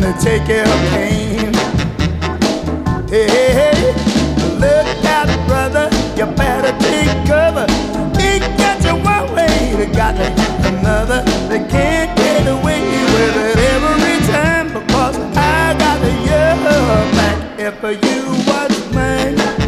to take care of pain. Hey, hey, hey, look out, brother, you better take cover. Ain't got you one way, they got to use another. They can't get away with it every time because I got your back if you was mine.